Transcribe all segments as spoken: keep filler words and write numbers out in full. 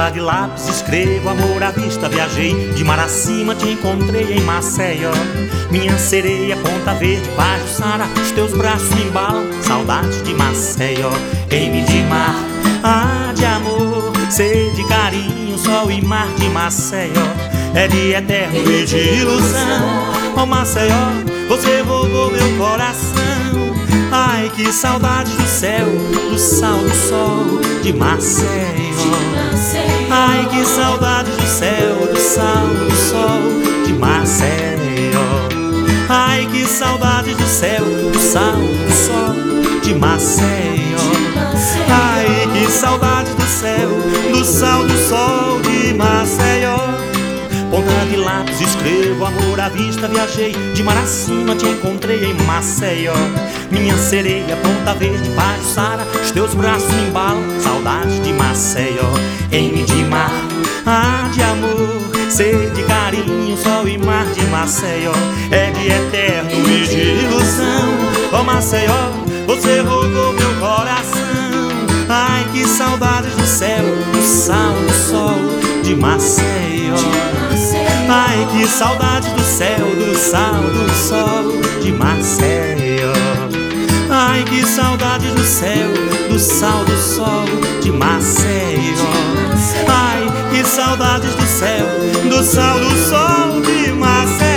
Ponta de lápis escrevo, amor à vista viajei, de mar acima te encontrei em Maceió. Minha sereia, ponta verde, Pajuçara, os teus braços me embalam, saudades de Maceió. Queime de mar, ah, de amor, sede, carinho, sol e mar de Maceió. É de eterno e de ilusão, ó Maceió, você roubou meu coração. Ai, que saudade do céu, do sal, do sol de Maceió. Ai, que saudade do céu, do sal, do sol de Maceió. Ai, que saudade do céu, do sal, do sol de Maceió. Ai, que saudade do céu, do sal, do sol de Maceió. Ponta de lápis escrevo, amor à vista viajei, de mar acima te encontrei em Maceió. Minha sereia, ponta verde, Pajuçara, os teus braços me embalam, saudades de Maceió. Queime de mar, ah, de amor, sede, carinho, sol e mar de Maceió. É de eterno e de ilusão, ó Maceió, você roubou meu coração. Ai, que saudades do céu, do sal, do sol de Maceió. Ai, que saudade do céu, do sal, do sol de Maceió. Ai, que saudade do céu, do sal, do sol de Maceió. Ai, que saudades do céu, do sal, do sol de Maceió.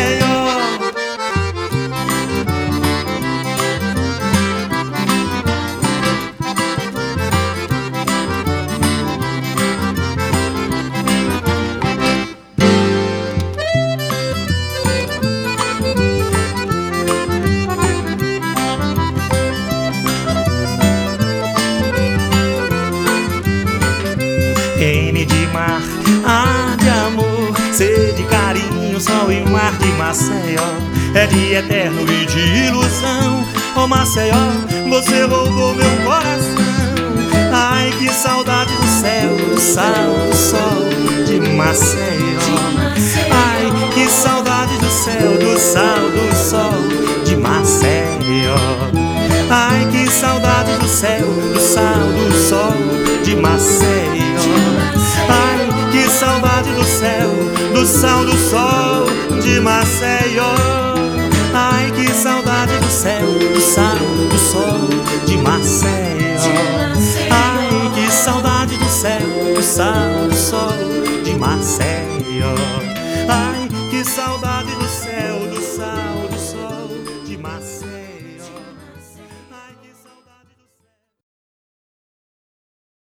Queime de mar, ah, de amor, sede, carinho, sol e mar de Maceió. É de eterno e de ilusão, ó Maceió, você roubou meu coração. Ai, que saudade do céu, do sal, do sol de Maceió. Ai, que saudade do céu, do sal, do sol de Maceió. Ai, que saudade do céu, do sal, do sol de Maceió. Ai, que saudade do céu, do sal, do sol de Maceió. Ai, que saudade do céu, do sal, do sol de Maceió. Ai, que saudade do céu, do sal, do sol de Maceió. Ai, que saudade